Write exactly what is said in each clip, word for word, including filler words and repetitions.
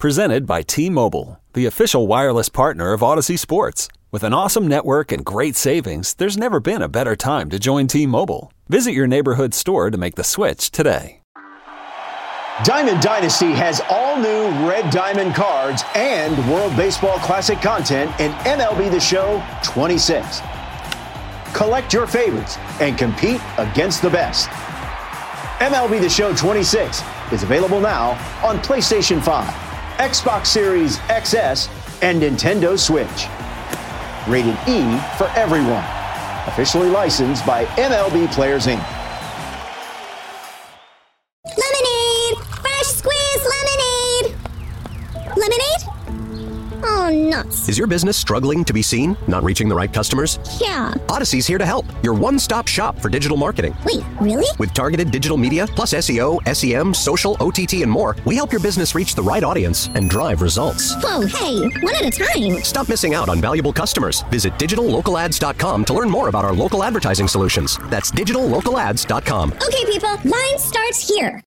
Presented by T-Mobile, the official wireless partner of Odyssey Sports. With an awesome network and great savings, there's never been a better time to join T-Mobile. Visit your neighborhood store to make the switch today. Diamond Dynasty has all new Red Diamond cards and World Baseball Classic content in M L B The Show twenty-six. Collect your favorites and compete against the best. M L B The Show twenty-six is available now on PlayStation five, Xbox Series X S, and Nintendo Switch. Rated E for everyone. Officially licensed by M L B Players, Incorporated. Lemonade! Fresh squeezed lemonade! Lemonade? Oh, nuts. Is your business struggling to be seen? Not reaching the right customers? Yeah. Odyssey's here to help. Your one-stop shop for digital marketing. Wait, really? With targeted digital media, plus S E O, S E M, social, O T T, and more, we help your business reach the right audience and drive results. Whoa, hey, one at a time. Stop missing out on valuable customers. Visit digital local ads dot com to learn more about our local advertising solutions. That's digital local ads dot com. Okay, people, line starts here.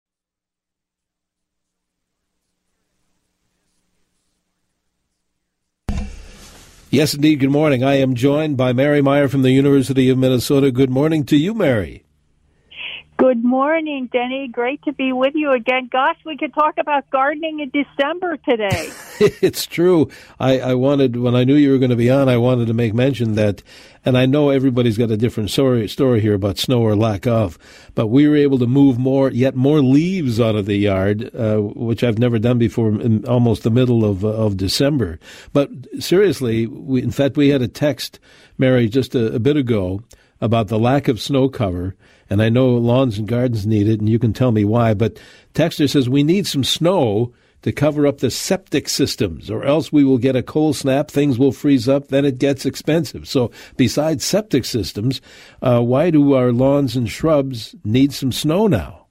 Yes, indeed. Good morning. I am joined by Mary Meyer from the University of Minnesota. Good morning to you, Mary. Good morning, Denny. Great to be with you again. Gosh, we could talk about gardening in December today. It's true. I, I wanted, when I knew you were going to be on, I wanted to make mention that, and I know everybody's got a different story, story here about snow or lack of, but we were able to move more, yet more leaves out of the yard, uh, which I've never done before in almost the middle of, uh, of December. But seriously, we, in fact, we had a text, Mary, just a, a bit ago about the lack of snow cover. And I know lawns and gardens need it, and you can tell me why. But Texter says we need some snow to cover up the septic systems, or else we will get a cold snap, things will freeze up, then it gets expensive. So besides septic systems, uh, why do our lawns and shrubs need some snow now?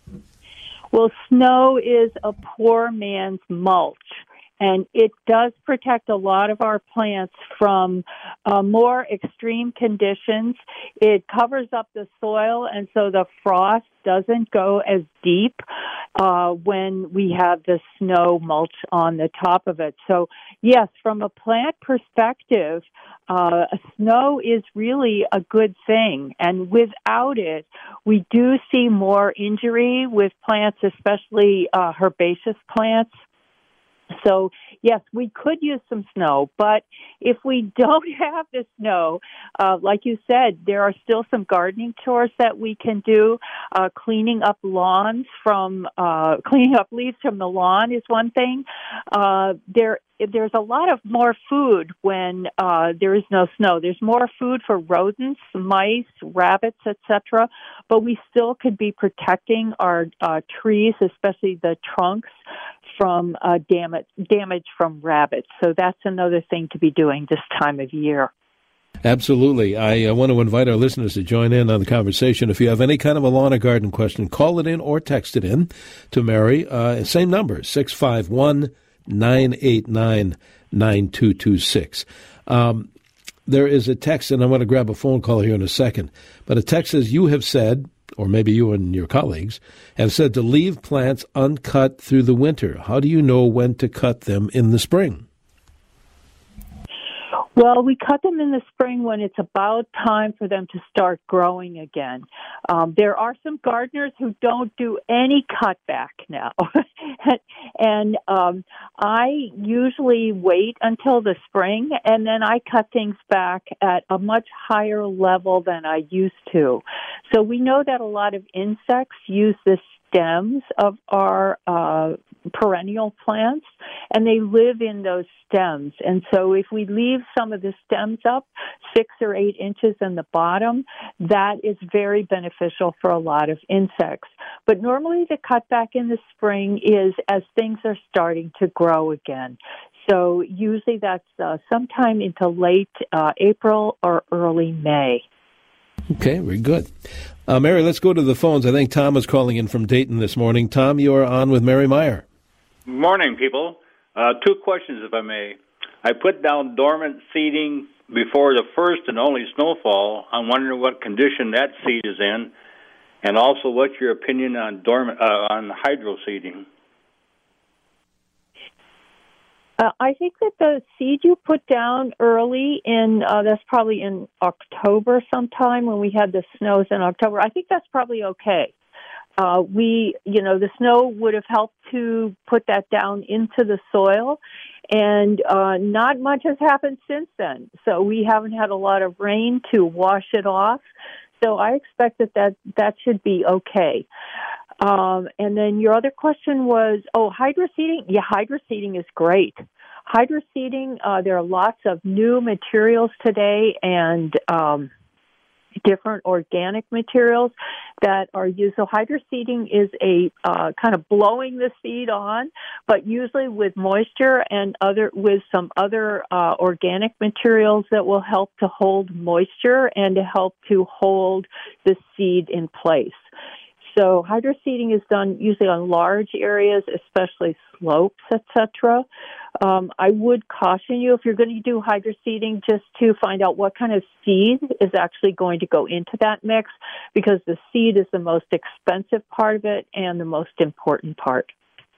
Well, snow is a poor man's mulch. And it does protect a lot of our plants from uh, more extreme conditions. It covers up the soil, and so the frost doesn't go as deep uh, when we have the snow mulch on the top of it. So, yes, from a plant perspective, uh, snow is really a good thing. And without it, we do see more injury with plants, especially uh, herbaceous plants. So, yes, we could use some snow, but if we don't have the snow, uh, like you said, there are still some gardening chores that we can do. Uh, cleaning up lawns from, uh, cleaning up leaves from the lawn is one thing. Uh, there There's a lot of more food when uh, there is no snow. There's more food for rodents, mice, rabbits, et cetera. But we still could be protecting our uh, trees, especially the trunks, from uh, damage damage from rabbits. So that's another thing to be doing this time of year. Absolutely. I uh, want to invite our listeners to join in on the conversation. If you have any kind of a lawn or garden question, call it in or text it in to Mary. Uh, same number, six five one, nine eight nine, nine two two six. Um, there is a text, and I want to grab a phone call here in a second, but a text says, you have said, or maybe you and your colleagues, have said to leave plants uncut through the winter. How do you know when to cut them in the spring? Well, we cut them in the spring when it's about time for them to start growing again. Um, there are some gardeners who don't do any cutback now. and um, I usually wait until the spring, and then I cut things back at a much higher level than I used to. So we know that a lot of insects use the stems of our uh, perennial plants, and they live in those stems. And so if we leave some of the stems up six or eight inches in the bottom, that is very beneficial for a lot of insects. But normally the cutback in the spring is as things are starting to grow again. So usually that's uh, sometime into late uh, April or early May. Okay, very good. Uh, Mary, let's go to the phones. I think Tom is calling in from Dayton this morning. Tom, you are on with Mary Meyer. Morning, people. Uh, two questions, if I may. I put down dormant seeding before the first and only snowfall. I'm wondering what condition that seed is in, and also what's your opinion on dormant uh, on hydro seeding? Uh, I think that the seed you put down early in, uh, that's probably in October sometime when we had the snows in October, I think that's probably okay. Uh, we, you know, the snow would have helped to put that down into the soil, and uh, not much has happened since then. So we haven't had a lot of rain to wash it off. So I expect that that, that should be okay. Um, and then your other question was, oh, hydroseeding? Yeah, hydroseeding is great. Hydroseeding, uh, there are lots of new materials today and um, different organic materials that are used. So hydroseeding is a uh, kind of blowing the seed on, but usually with moisture and other with some other uh, organic materials that will help to hold moisture and to help to hold the seed in place. So hydroseeding is done usually on large areas, especially slopes, et cetera. Um, I would caution you, if you're going to do hydroseeding, just to find out what kind of seed is actually going to go into that mix, because the seed is the most expensive part of it and the most important part.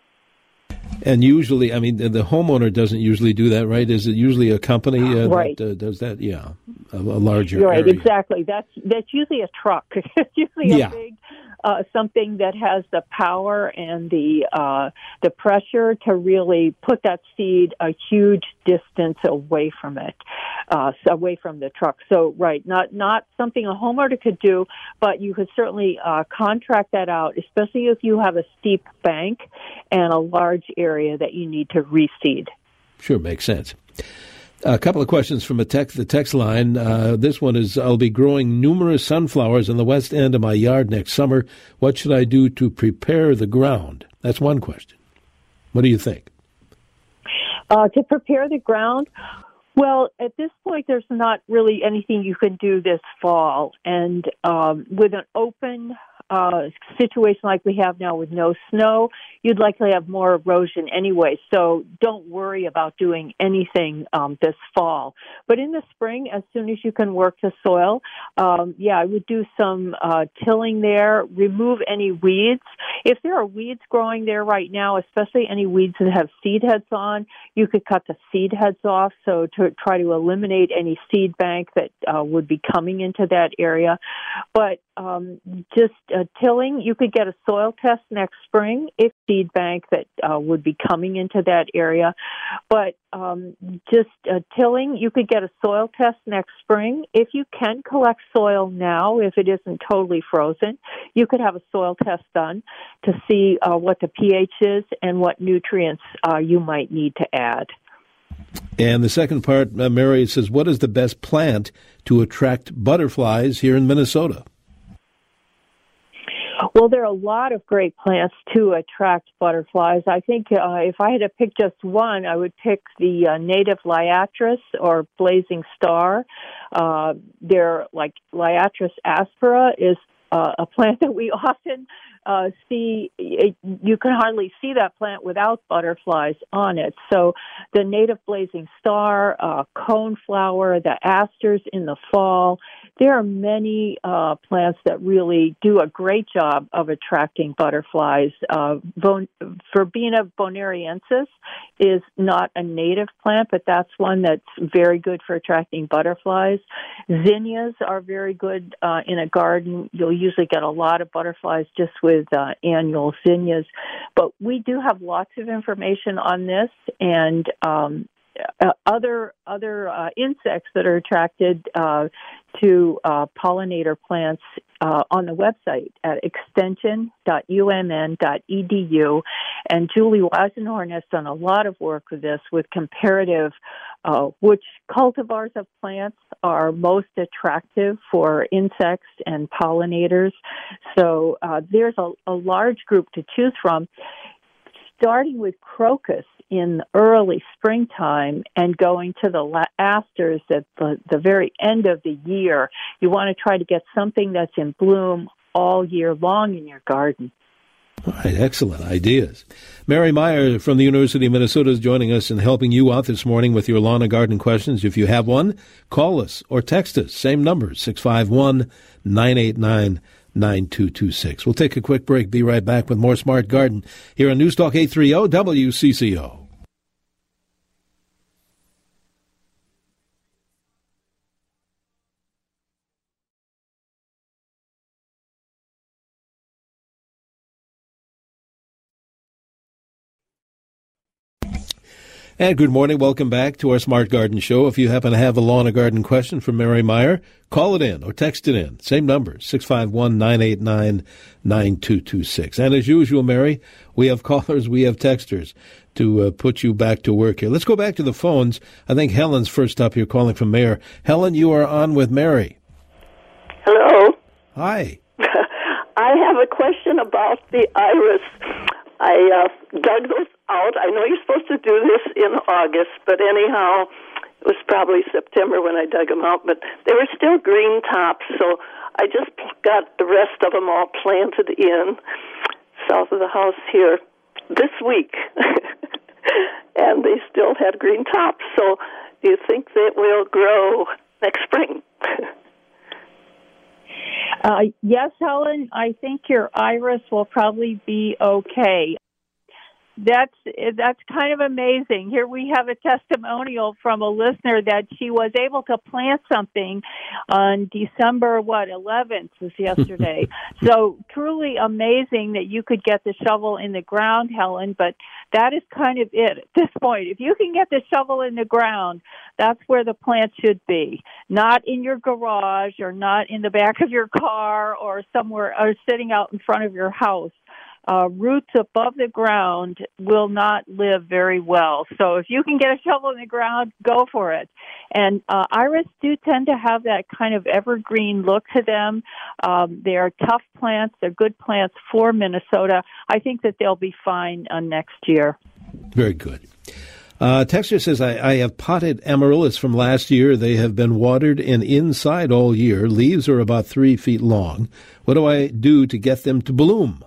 And usually, I mean, the, the homeowner doesn't usually do that, right? Is it usually a company uh, right. that uh, does that? Yeah, a, a larger right, area. Exactly. That's that's usually a truck. It's usually yeah. a big uh, something that has the power and the uh, the pressure to really put that seed a huge distance away from it, uh, so away from the truck. So, right, not not something a homeowner could do, but you could certainly uh, contract that out, especially if you have a steep bank and a large area that you need to reseed. Sure, makes sense. A couple of questions from a text, the text line. Uh, this one is, I'll be growing numerous sunflowers in the west end of my yard next summer. What should I do to prepare the ground? That's one question. What do you think? Uh, to prepare the ground? Well, at this point, there's not really anything you can do this fall. And um, with an open uh, situation like we have now with no snow, you'd likely have more erosion anyway. So don't worry about doing anything um, this fall. But in the spring, as soon as you can work the soil, um, yeah, I would do some uh, tilling there, remove any weeds. If there are weeds growing there right now, especially any weeds that have seed heads on, you could cut the seed heads off, so to try to eliminate any seed bank that uh, would be coming into that area. But um, just uh, tilling, you could get a soil test next spring if seed bank that uh, would be coming into that area. But um, just uh, tilling, you could get a soil test next spring. If you can collect soil now, if it isn't totally frozen, you could have a soil test done to see uh, what the pH is and what nutrients uh, you might need to add. And the second part, uh, Mary, says, what is the best plant to attract butterflies here in Minnesota? Well, there are a lot of great plants to attract butterflies. I think uh, if I had to pick just one, I would pick the uh, native Liatris or blazing star. Uh, they're like Liatris aspera is uh, a plant that we often uh, see. It, you can hardly see that plant without butterflies on it. So the native blazing star, uh, coneflower, the asters in the fall. There are many uh, plants that really do a great job of attracting butterflies. Uh, bon- Verbena bonariensis is not a native plant, but that's one that's very good for attracting butterflies. Zinnias are very good uh, in a garden. You'll usually get a lot of butterflies just with uh, annual zinnias. But we do have lots of information on this, and um, Uh, other other uh, insects that are attracted uh, to uh, pollinator plants uh, on the website at extension dot u m n dot e d u. And Julie Weisenhorn has done a lot of work with this, with comparative uh, which cultivars of plants are most attractive for insects and pollinators. So uh, there's a, a large group to choose from, starting with crocus in early springtime and going to the asters at the, the very end of the year. You want to try to get something that's in bloom all year long in your garden. All right, excellent ideas. Mary Meyer from the University of Minnesota is joining us and helping you out this morning with your lawn and garden questions. If you have one, call us or text us. Same number, six five one, nine eight nine, nine two two six. We'll take a quick break. Be right back with more Smart Garden here on News Talk eight thirty W C C O. And good morning. Welcome back to our Smart Garden Show. If you happen to have a lawn or garden question for Mary Meyer, call it in or text it in. Same number, six five one, nine eight nine, nine two two six. And as usual, Mary, we have callers, we have texters to uh, put you back to work here. Let's go back to the phones. I think Helen's first up here calling from Mayor. Helen, you are on with Mary. Hello. Hi. I have a question about the iris. I uh, dug those out. I know you're supposed to do this in August, but anyhow, it was probably September when I dug them out, but they were still green tops, so I just got the rest of them all planted in south of the house here this week, and they still had green tops. So do you think they will grow next spring? Uh, yes, Helen, I think your iris will probably be okay. That's that's kind of amazing. Here we have a testimonial from a listener that she was able to plant something on December, what, eleventh was yesterday. So truly amazing that you could get the shovel in the ground, Helen, but that is kind of it at this point. If you can get the shovel in the ground, that's where the plant should be, not in your garage or not in the back of your car or somewhere or sitting out in front of your house. Uh, roots above the ground will not live very well. So if you can get a shovel in the ground, go for it. And uh, iris do tend to have that kind of evergreen look to them. Um, they are tough plants. They're good plants for Minnesota. I think that they'll be fine uh, next year. Very good. Uh, Texter says, I, I have potted amaryllis from last year. They have been watered and inside all year. Leaves are about three feet long. What do I do to get them to bloom?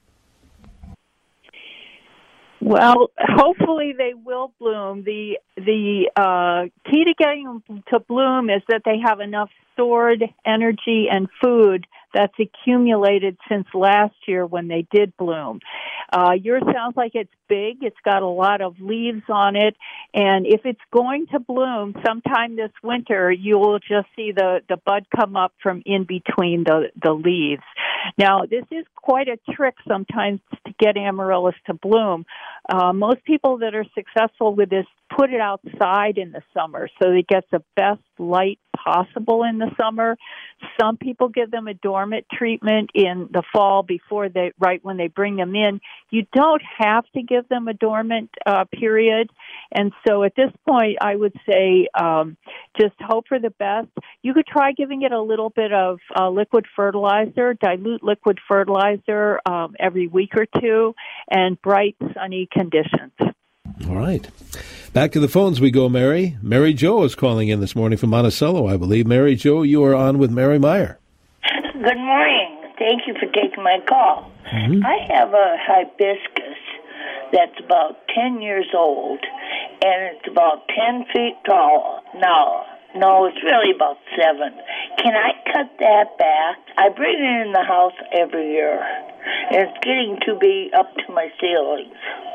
Well, hopefully they will bloom. The the uh, key to getting them to bloom is that they have enough stored energy and food that's accumulated since last year when they did bloom. Uh, yours sounds like it's big. It's got a lot of leaves on it. And if it's going to bloom sometime this winter, you will just see the, the bud come up from in between the, the leaves. Now, this is quite a trick sometimes to get amaryllis to bloom. Uh, most people that are successful with this put it outside in the summer so it gets the best light possible in the summer. Some people give them a dormant treatment in the fall before they, right when they bring them in. You don't have to give them a dormant uh, period. And so at this point, I would say um, just hope for the best. You could try giving it a little bit of uh, liquid fertilizer, dilute liquid fertilizer um, every week or two, and bright, sunny conditions. All right. Back to the phones we go, Mary. Mary Jo is calling in this morning from Monticello, I believe. Mary Jo, you are on with Mary Meyer. Good morning. Thank you for taking my call. Mm-hmm. I have a hibiscus that's about ten years old, and it's about ten feet tall. Now, no, it's really about seven. Can I cut that back? I bring it in the house every year, and it's getting to be up to my ceilings.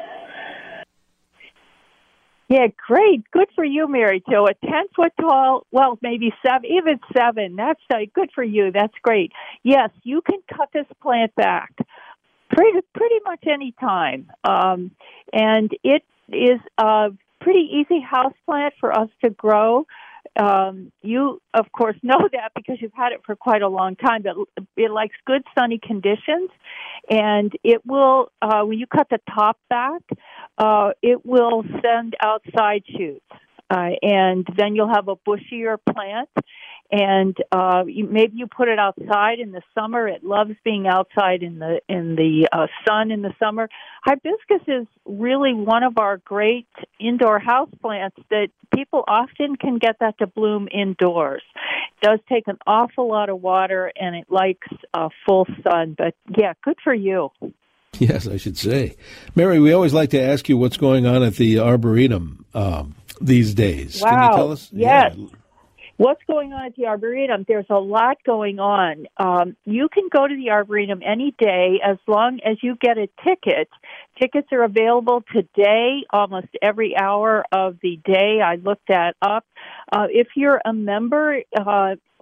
Yeah, great. Good for you, Mary Jo. A ten-foot tall, well, maybe seven, even seven. That's uh, good for you. That's great. Yes, you can cut this plant back pretty, pretty much any time. Um, and it is a pretty easy house plant for us to grow. Um, you, of course, know that because you've had it for quite a long time, but it likes good sunny conditions, and it will, uh, when you cut the top back, uh, it will send outside shoots, uh, and then you'll have a bushier plant, and uh, you, maybe you put it outside in the summer. It loves being outside in the in the uh, sun in the summer. Hibiscus is really one of our great indoor house plants that people often can get that to bloom indoors. It does take an awful lot of water, and it likes uh, full sun. But, yeah, good for you. Yes, I should say. Mary, we always like to ask you what's going on at the Arboretum um, these days. Wow. Can you tell us? Yes. Yeah. What's going on at the Arboretum? There's a lot going on. Um, you can go to the Arboretum any day as long as you get a ticket. Tickets are available today, almost every hour of the day. I looked that up. Uh, if you're a member uh,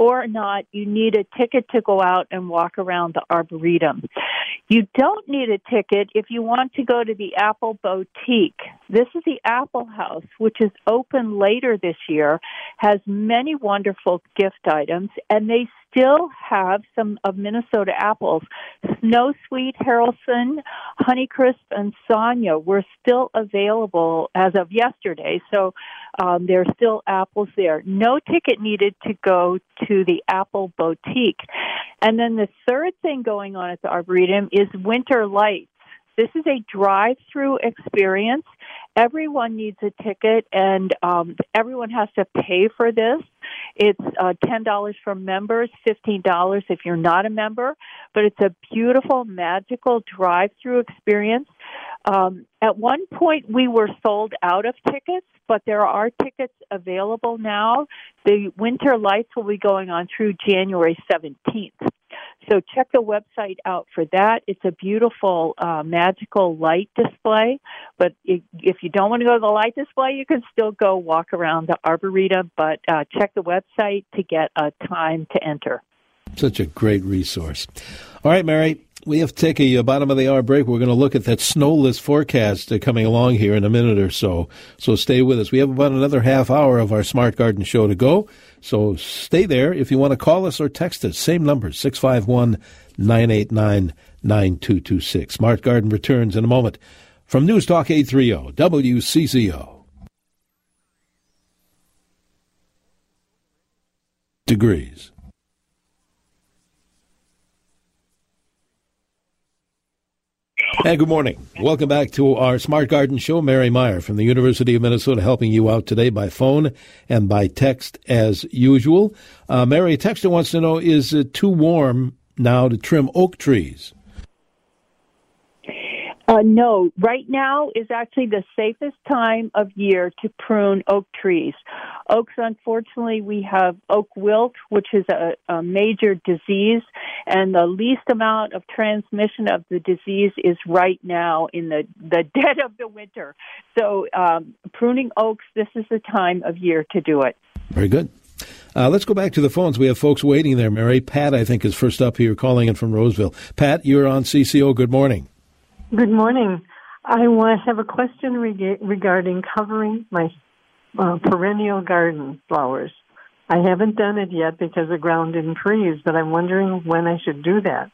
or not, you need a ticket to go out and walk around the Arboretum. You don't need a ticket if you want to go to the Apple Boutique. This is the Apple House, which is open later this year, has many wonderful gift items, and they still have some of Minnesota apples. Snow Sweet, Haralson, Honeycrisp, and Sonia were still available as of yesterday, so um, there are still apples there. No ticket needed to go to the Apple Boutique. And then the third thing going on at the Arboretum is Winter Lights. This is a drive-through experience. Everyone needs a ticket, and um, everyone has to pay for this. It's uh, ten dollars for members, fifteen dollars if you're not a member, but it's a beautiful, magical drive-through experience. Um, at one point, we were sold out of tickets, but there are tickets available now. The Winter Lights will be going on through January seventeenth. So check the website out for that. It's a beautiful, uh, magical light display. But if, if you don't want to go to the light display, you can still go walk around the Arboretum. But uh, check the website to get a time to enter. Such a great resource. All right, Mary, we have to take a, a bottom of the hour break. We're going to look at that snowless forecast uh, coming along here in a minute or so. So stay with us. We have about another half hour of our Smart Garden show to go. So stay there. If you want to call us or text us, same number, six five one, nine eight nine, nine two two six. Smart Garden returns in a moment from News Talk eight thirty W C C O. Degrees. And good morning. Welcome back to our Smart Garden show. Mary Meyer from the University of Minnesota helping you out today by phone and by text as usual. Uh, Mary, a texter wants to know, is it too warm now to trim oak trees? Uh, no, right now is actually the safest time of year to prune oak trees. Oaks, unfortunately, we have oak wilt, which is a, a major disease, and the least amount of transmission of the disease is right now in the, the dead of the winter. So um, pruning oaks, this is the time of year to do it. Very good. Uh, let's go back to the phones. We have folks waiting there, Mary. Pat, I think, is first up here calling in from Roseville. Pat, you're on C C O. Good morning. Good morning. I want to have a question reg- regarding covering my uh, perennial garden flowers. I haven't done it yet because the ground didn't freeze, but I'm wondering when I should do that.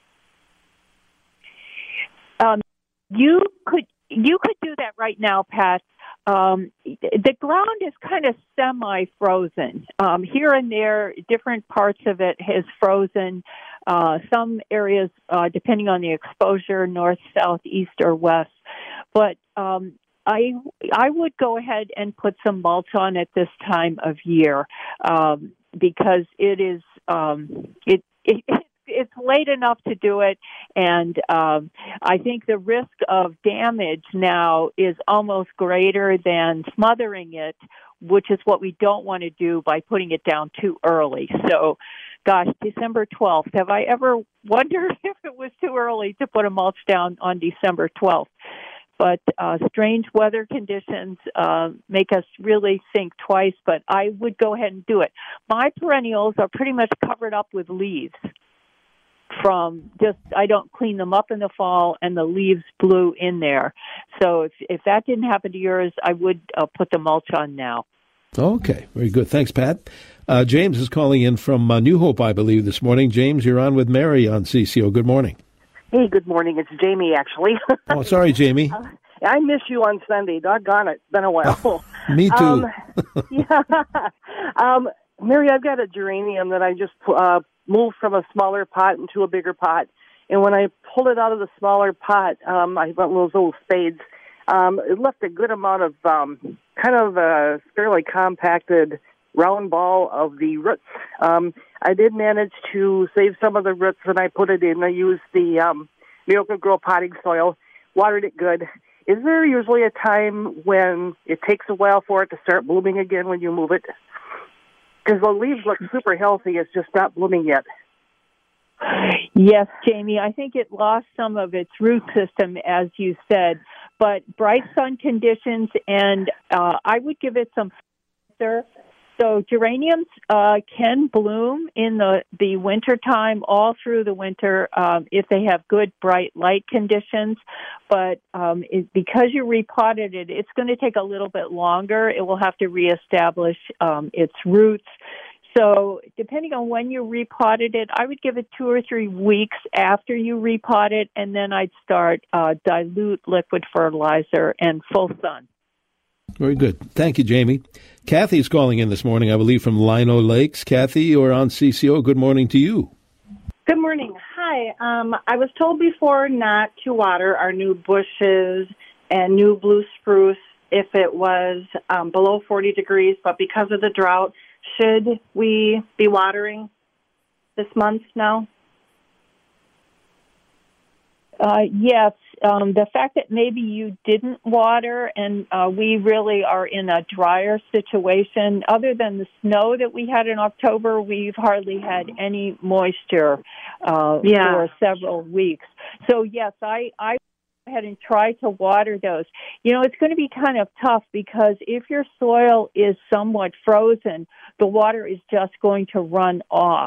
Um, you could you could do that right now, Pat. Um, the ground is kind of semi-frozen. Um, here and there, different parts of it has frozen. Uh, some areas, uh, depending on the exposure, north, south, east, or west. But um, I I would go ahead and put some mulch on at this time of year um, because it is um, it, it it's late enough to do it, and um, I think the risk of damage now is almost greater than smothering it, which is what we don't want to do by putting it down too early. So, gosh, December twelfth. Have I ever wondered if it was too early to put a mulch down on December twelfth? But uh, strange weather conditions uh, make us really think twice, but I would go ahead and do it. My perennials are pretty much covered up with leaves. From just, I don't clean them up in the fall, and the leaves blew in there. So if if that didn't happen to yours, I would uh, put the mulch on now. Okay, very good. Thanks, Pat. Uh, James is calling in from uh, New Hope, I believe, this morning. James, you're on with Mary on C C O. Good morning. Hey, good morning. It's Jamie, actually. Oh, sorry, Jamie. Uh, I miss you on Sunday. Doggone it. It's been a while. Oh, me too. Um, yeah. um, Mary, I've got a geranium that I just uh, moved from a smaller pot into a bigger pot. And when I pulled it out of the smaller pot, um, I went with those little spades. Um, it left a good amount of um, kind of a fairly compacted round ball of the roots. Um, I did manage to save some of the roots, and I put it in. I used the um, Miracle-Gro potting soil, watered it good. Is there usually a time when it takes a while for it to start blooming again when you move it? Because the leaves look super healthy. It's just not blooming yet. Yes, Jamie. I think it lost some of its root system, as you said. But bright sun conditions, and uh, I would give it some So geraniums uh, can bloom in the, the wintertime, all through the winter, um, if they have good, bright light conditions. But um, it, because you repotted it, it's going to take a little bit longer. It will have to reestablish um, its roots. So depending on when you repotted it, I would give it two or three weeks after you repot it, and then I'd start uh, dilute liquid fertilizer and full sun. Very good. Thank you, Jamie. Kathy's calling in this morning, I believe, from Lino Lakes. Kathy, you're on C C O. Good morning to you. Good morning. Hi. Um, I was told before not to water our new bushes and new blue spruce if it was um, below forty degrees, but because of the drought, should we be watering this month now? Uh, yes, um, the fact that maybe you didn't water and uh, we really are in a drier situation, other than the snow that we had in October, we've hardly had any moisture uh, yeah. for several weeks. So, yes, I, I go ahead and try to water those. You know, it's going to be kind of tough because if your soil is somewhat frozen, the water is just going to run off.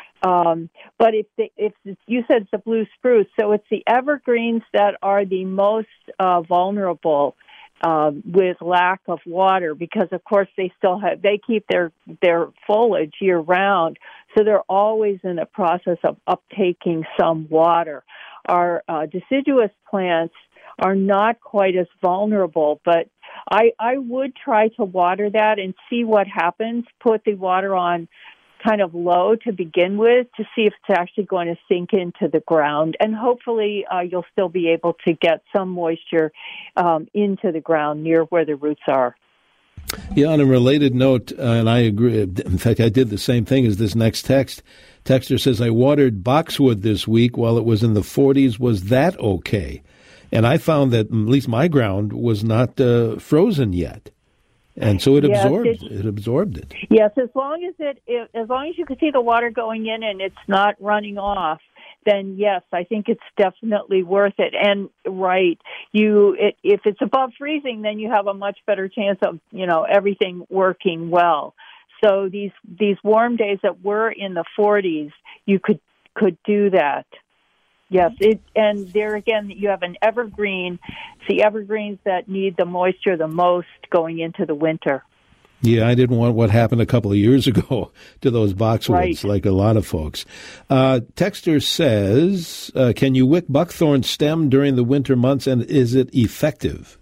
Um, but if, the, if you said it's the blue spruce, so it's the evergreens that are the most uh, vulnerable uh, with lack of water, because of course they still have they keep their their foliage year round, so they're always in the process of uptaking some water. Our uh, deciduous plants are not quite as vulnerable, but I I would try to water that and see what happens. Put the water on kind of low to begin with to see if it's actually going to sink into the ground. And hopefully uh, you'll still be able to get some moisture um, into the ground near where the roots are. Yeah, on a related note, uh, and I agree, in fact, I did the same thing as this next text. Texter says, I watered boxwood this week while it was in the forties. Was that okay? And I found that at least my ground was not uh, frozen yet. And so it yes, absorbed it, it absorbed it. Yes, as long as it, it as long as you can see the water going in and it's not running off, then yes, I think it's definitely worth it. And right, you it, if it's above freezing, then you have a much better chance of, you know, everything working well. So these these warm days that were in the forties, you could could do that. Yes, it, and there again, you have an evergreen. It's the evergreens that need the moisture the most going into the winter. Yeah, I didn't want what happened a couple of years ago to those boxwoods, right. like a lot of folks. Uh, Texter says, uh, can you wick buckthorn stem during the winter months, and is it effective?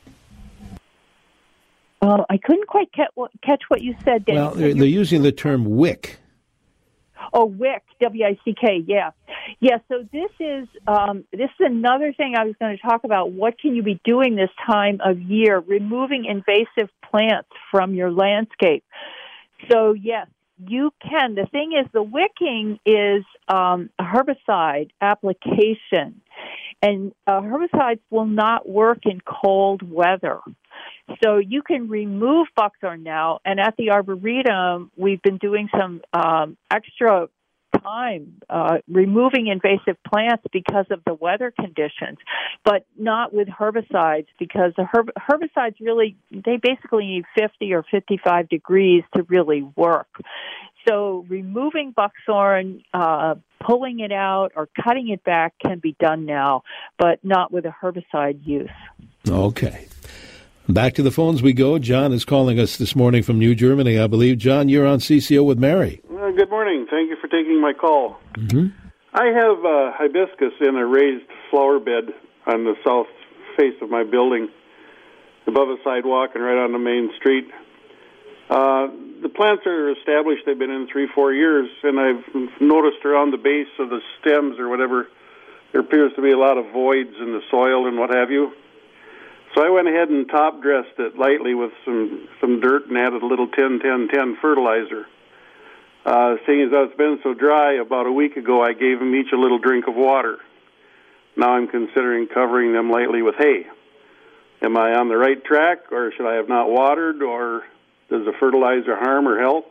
Uh, I couldn't quite catch what, catch what you said, Dan. Well, they're, they're using the term wick. Oh, wick, W I C K, yeah. Yeah, so this is um, this is another thing I was going to talk about. What can you be doing this time of year? Removing invasive plants from your landscape. So, yes, you can. The thing is, the wicking is um, a herbicide application, and uh, herbicides will not work in cold weather. So you can remove buckthorn now, and at the Arboretum, we've been doing some um, extra time uh, removing invasive plants because of the weather conditions, but not with herbicides, because the herb- herbicides really, they basically need fifty or fifty-five degrees to really work. So removing buckthorn, uh, pulling it out or cutting it back can be done now, but not with a herbicide use. Okay. Back to the phones we go. John is calling us this morning from New Germany, I believe. John, you're on C C O with Mary. Uh, good morning. Thank you for taking my call. Mm-hmm. I have uh, hibiscus in a raised flower bed on the south face of my building, above a sidewalk and right on the main street. Uh, the plants are established. They've been in three, four years, and I've noticed around the base of the stems or whatever, there appears to be a lot of voids in the soil and what have you. So I went ahead and top-dressed it lightly with some, some dirt and added a little ten ten ten fertilizer. Uh, seeing as how it's been so dry, about a week ago I gave them each a little drink of water. Now I'm considering covering them lightly with hay. Am I on the right track, or should I have not watered, or does the fertilizer harm or help?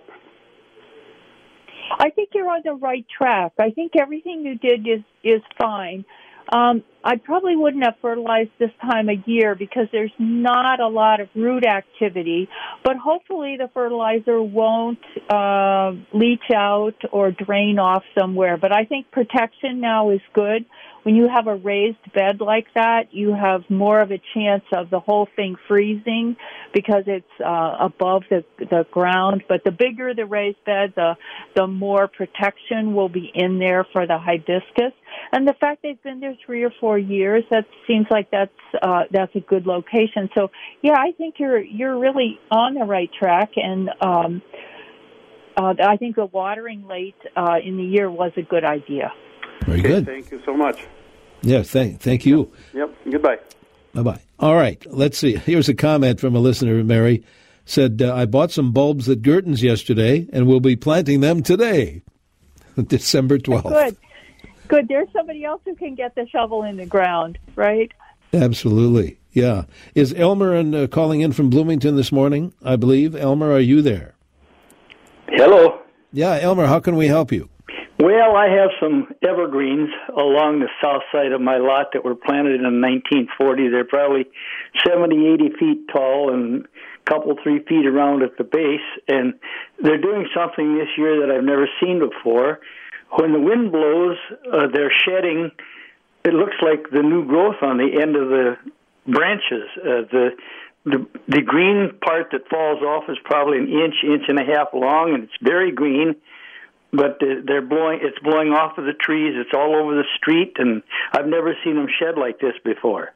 I think you're on the right track. I think everything you did is, is fine. Um, I probably wouldn't have fertilized this time of year because there's not a lot of root activity, but hopefully the fertilizer won't uh, leach out or drain off somewhere. But I think protection now is good. When you have a raised bed like that, you have more of a chance of the whole thing freezing because it's uh, above the the ground. But the bigger the raised bed, the the more protection will be in there for the hibiscus. And the fact they've been there three or four years, that seems like that's uh, that's a good location. So yeah, I think you're you're really on the right track. And um, uh, I think the watering late uh, in the year was a good idea. Very okay, good. Thank you so much. Yeah, thank, thank you. Yep, goodbye. Bye-bye. All right, let's see. Here's a comment from a listener, Mary. Said, uh, I bought some bulbs at Gerton's yesterday and will be planting them today, December twelfth. Good. Good. There's somebody else who can get the shovel in the ground, right? Absolutely, yeah. Is Elmer in, uh, calling in from Bloomington this morning, I believe? Elmer, are you there? Hello. Yeah, Elmer, how can we help you? Well, I have some evergreens along the south side of my lot that were planted in nineteen forty. They're probably seventy, eighty feet tall and a couple, three feet around at the base. And they're doing something this year that I've never seen before. When the wind blows, uh, they're shedding. It looks like the new growth on the end of the branches. Uh, the, the the green part that falls off is probably an inch, inch and a half long, and it's very green. But they're blowing. It's blowing off of the trees. It's all over the street, and I've never seen them shed like this before.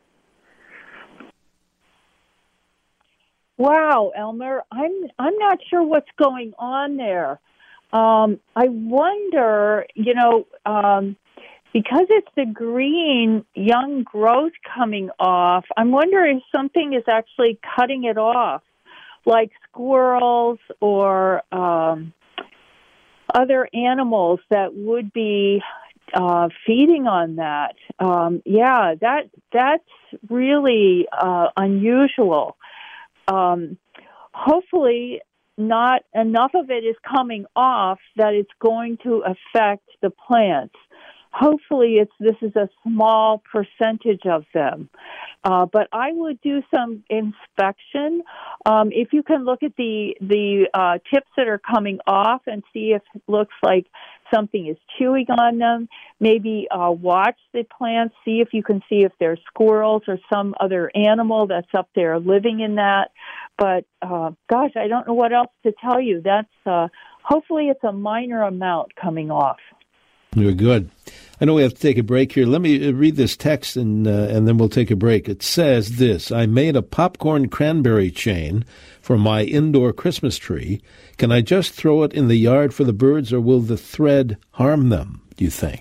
Wow, Elmer, I'm I'm not sure what's going on there. Um, I wonder, you know, um, because it's the green young growth coming off. I'm wondering if something is actually cutting it off, like squirrels or Um, other animals that would be uh, feeding on that. Um, yeah, that that's really uh, unusual. Um, hopefully, not enough of it is coming off that it's going to affect the plants. Hopefully, it's this is a small percentage of them. Uh, but I would do some inspection. Um, if you can look at the the uh, tips that are coming off and see if it looks like something is chewing on them, maybe uh, watch the plants, see if you can see if there's squirrels or some other animal that's up there living in that. But, uh, gosh, I don't know what else to tell you. That's uh, hopefully it's a minor amount coming off. You're good. I know we have to take a break here. Let me read this text, and uh, and then we'll take a break. It says this: I made a popcorn cranberry chain for my indoor Christmas tree. Can I just throw it in the yard for the birds, or will the thread harm them, do you think?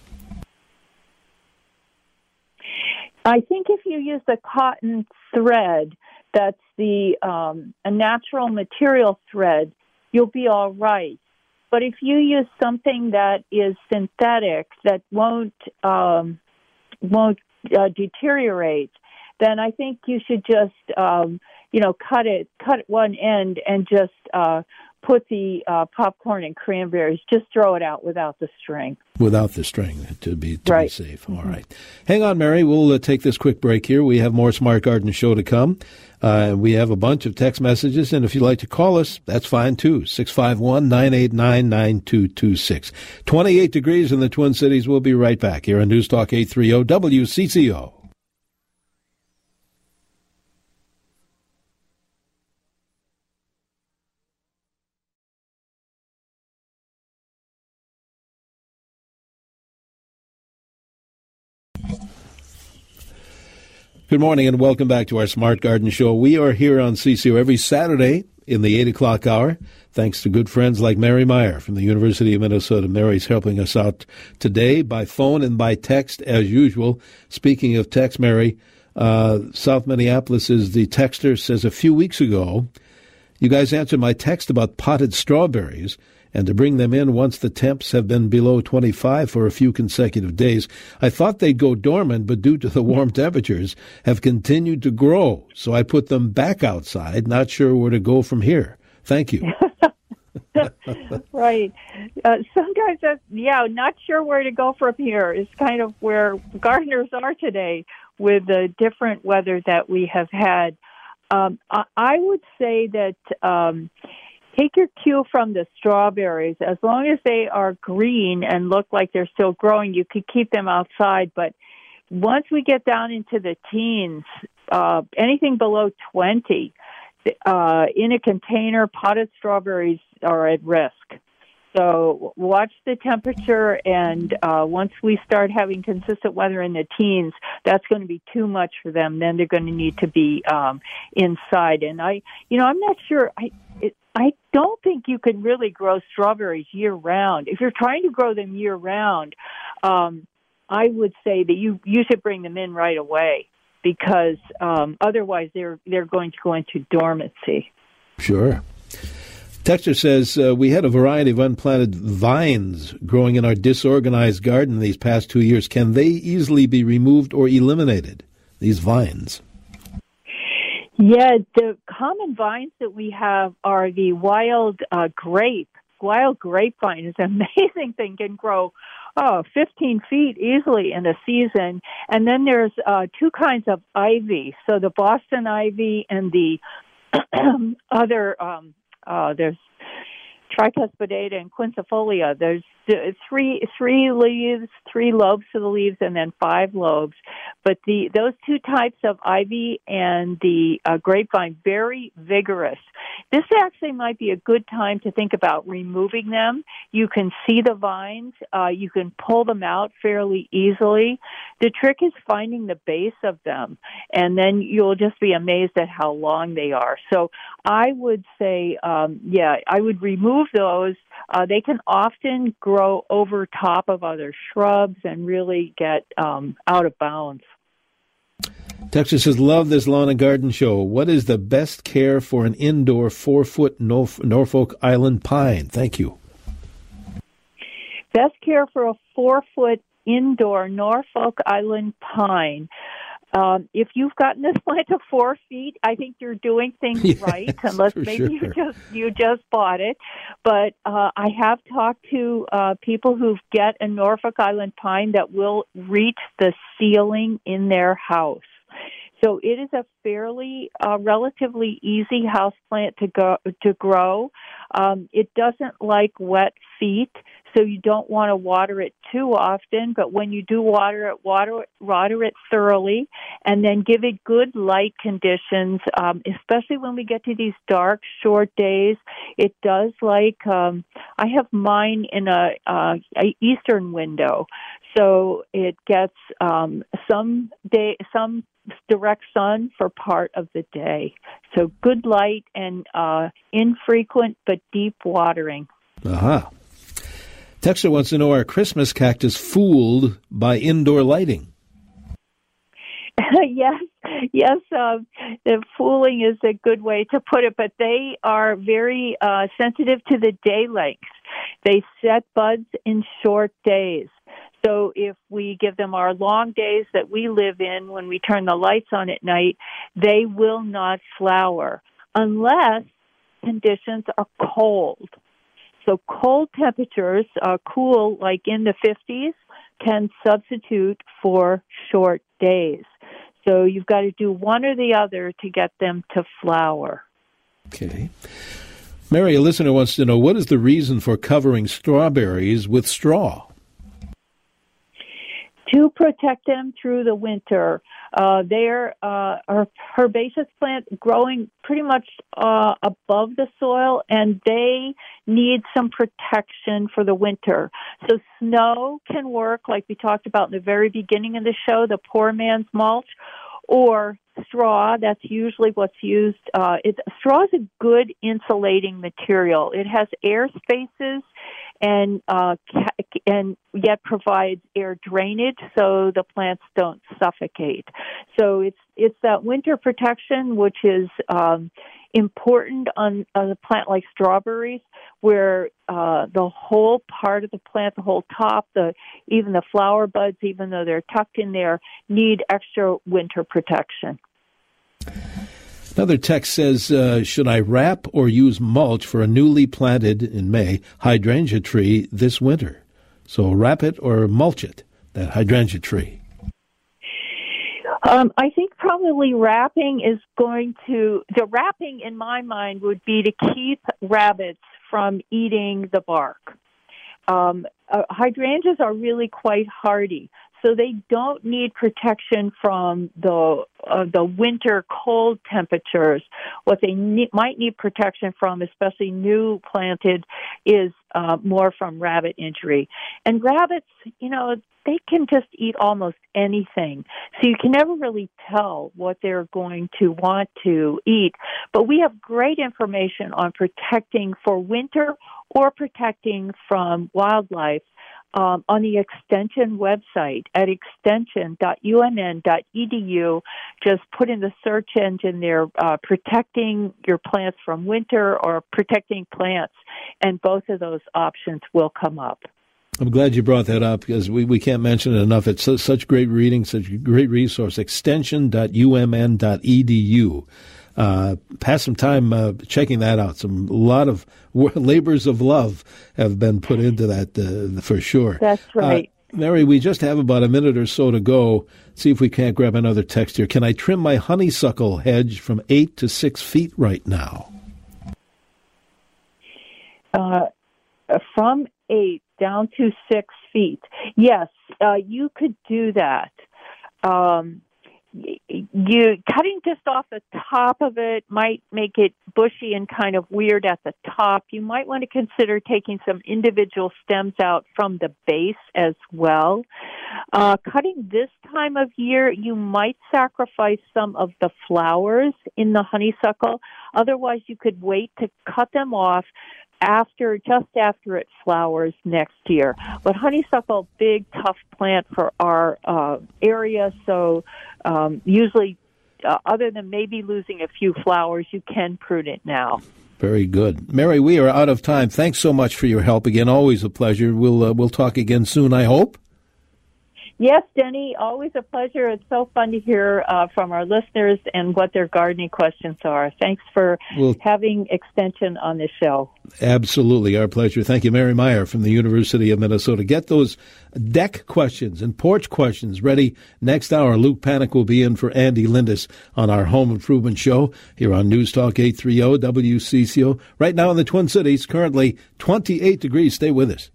I think if you use the cotton thread, that's the um, a natural material thread, you'll be all right. But if you use something that is synthetic, that won't um, won't uh, deteriorate, then I think you should just um, you know cut it, cut one end, and just uh, put the uh, popcorn and cranberries. Just throw it out without the string. Without the string, to be to right. be safe. Mm-hmm. All right. Hang on, Mary. We'll uh, take this quick break here. We have more Smart Garden Show to come. Uh, we have a bunch of text messages, and if you'd like to call us, that's fine, too. six five one, nine eight nine, nine two two six. twenty-eight degrees in the Twin Cities. We'll be right back here on News Talk eight thirty W C C O. Good morning and welcome back to our Smart Garden Show. We are here on C C O every Saturday in the eight o'clock hour, thanks to good friends like Mary Meyer from the University of Minnesota. Mary's helping us out today by phone and by text as usual. Speaking of text, Mary, uh, South Minneapolis is the texter, says a few weeks ago, you guys answered my text about potted strawberries and to bring them in once the temps have been below twenty-five for a few consecutive days. I thought they'd go dormant, but due to the warm temperatures, have continued to grow. So I put them back outside, not sure where to go from here. Thank you. Right. Uh, sometimes, that's, yeah, not sure where to go from here is kind of where gardeners are today with the different weather that we have had. Um, I, I would say that um, take your cue from the strawberries. As long as they are green and look like they're still growing, you could keep them outside. But once we get down into the teens, uh, anything below twenty, uh, in a container, potted strawberries are at risk. So watch the temperature, and uh, once we start having consistent weather in the teens, that's going to be too much for them. Then they're going to need to be um, inside. And I, you know, I'm not sure. I, it, I don't think you can really grow strawberries year round. If you're trying to grow them year round, um, I would say that you you should bring them in right away, because um, otherwise they're they're going to go into dormancy. Sure. Texter says, uh, we had a variety of unplanted vines growing in our disorganized garden these past two years. Can they easily be removed or eliminated, these vines? Yeah, the common vines that we have are the wild uh, grape. Wild grapevine is an amazing thing, can grow oh, fifteen feet easily in a season. And then there's uh, two kinds of ivy. So the Boston ivy and the other um Uh, there's tricuspidata and quinquefolia. There's three three leaves, three lobes to the leaves, and then five lobes. But the those two types of ivy and the uh, grapevine, very vigorous. This actually might be a good time to think about removing them. You can see the vines. Uh, you can pull them out fairly easily. The trick is finding the base of them, and then you'll just be amazed at how long they are. So I would say, um, yeah, I would remove those. Uh, they can often grow over top of other shrubs and really get um, out of bounds. Texas says, love this lawn and garden show. What is the best care for an indoor four-foot Norf- Norfolk Island pine? Thank you. Best care for a four-foot indoor Norfolk Island pine. Um, if you've gotten this plant to four feet, I think you're doing things yes, right, unless maybe sure. you just you just bought it. But uh, I have talked to uh, people who get a Norfolk Island pine that will reach the ceiling in their house. So it is a fairly, uh, relatively easy houseplant to go to grow. Um, it doesn't like wet feet, so you don't want to water it too often. But when you do water it, water, water it thoroughly, and then give it good light conditions, um, especially when we get to these dark, short days. It does like, um, I have mine in a, uh, a eastern window, so it gets um, some day, some direct sun for part of the day. So good light and uh, infrequent but deep watering. Aha. Texter wants to know, are Christmas cactus fooled by indoor lighting? yes, yes. Uh, the fooling is a good way to put it, but they are very uh, sensitive to the day length. They set buds in short days. So if we give them our long days that we live in when we turn the lights on at night, they will not flower unless conditions are cold. So cold temperatures, uh, cool like in the fifties, can substitute for short days. So you've got to do one or the other to get them to flower. Okay. Mary, a listener wants to know, what is the reason for covering strawberries with straw? To protect them through the winter. Uh, they're uh, a herbaceous plant growing pretty much uh, above the soil, and they need some protection for the winter. So snow can work, like we talked about in the very beginning of the show, the poor man's mulch, or straw. That's usually what's used. Uh, it, straw is a good insulating material. It has air spaces and uh, and yet provides air drainage so the plants don't suffocate. So it's it's that winter protection which is um, important on, on a plant like strawberries, where uh, the whole part of the plant, the whole top, the even the flower buds, even though they're tucked in there, need extra winter protection. Another text says, uh, should I wrap or use mulch for a newly planted, in May, hydrangea tree this winter? So wrap it or mulch it, that hydrangea tree. Um, I think probably wrapping is going to, the wrapping in my mind would be to keep rabbits from eating the bark. Um, uh, hydrangeas are really quite hardy, so they don't need protection from the uh, the winter cold temperatures. What they ne- might need protection from, especially new planted, is uh, more from rabbit injury. And rabbits, you know, they can just eat almost anything, so you can never really tell what they're going to want to eat. But we have great information on protecting for winter or protecting from wildlife um, on the Extension website at extension dot u n n dot e d u. Just put in the search engine there, uh, protecting your plants from winter or protecting plants, and both of those options will come up. I'm glad you brought that up because we, we can't mention it enough. It's su- such great reading, such a great resource, extension dot u m n dot e d u. Uh, pass some time uh, checking that out. Some a lot of labors of love have been put into that uh, for sure. That's right. Uh, Mary, we just have about a minute or so to go. See if we can't grab another text here. Can I trim my honeysuckle hedge from eight to six feet right now? Uh, from eight down to six feet. Yes, uh, you could do that. Um, you cutting just off the top of it might make it bushy and kind of weird at the top. You might want to consider taking some individual stems out from the base as well. Uh, cutting this time of year, you might sacrifice some of the flowers in the honeysuckle. Otherwise, you could wait to cut them off after, just after it flowers next year. But honeysuckle, big, tough plant for our uh, area, so um, usually, uh, other than maybe losing a few flowers, you can prune it now. Very good. Mary, we are out of time. Thanks so much for your help again. Always a pleasure. We'll uh, we'll talk again soon, I hope. Yes, Denny, always a pleasure. It's so fun to hear uh, from our listeners and what their gardening questions are. Thanks for well, having Extension on the show. Absolutely, our pleasure. Thank you, Mary Meyer from the University of Minnesota. Get those deck questions and porch questions ready next hour. Luke Panic will be in for Andy Lindis on our Home Improvement Show here on News Talk eight thirty W C C O. Right now in the Twin Cities, currently twenty-eight degrees. Stay with us.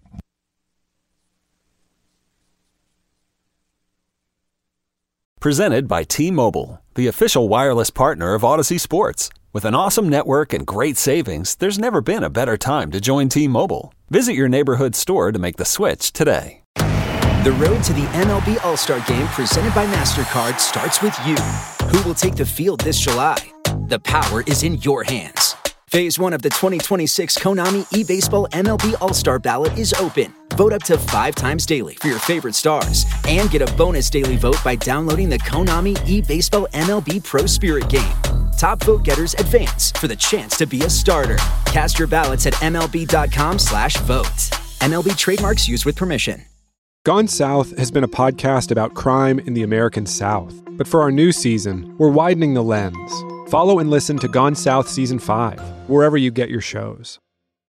Presented by T-Mobile, the official wireless partner of Odyssey Sports. With an awesome network and great savings, there's never been a better time to join T-Mobile. Visit your neighborhood store to make the switch today. The road to the M L B All-Star Game presented by MasterCard starts with you. Who will take the field this July? The power is in your hands. Phase one of the twenty twenty-six Konami eBaseball M L B All-Star Ballot is open. Vote up to five times daily for your favorite stars and get a bonus daily vote by downloading the Konami eBaseball M L B Pro Spirit game. Top vote getters advance for the chance to be a starter. Cast your ballots at mlb.com slash vote. M L B trademarks used with permission. Gone South has been a podcast about crime in the American South. But for our new season, we're widening the lens. Follow and listen to Gone South Season five, wherever you get your shows.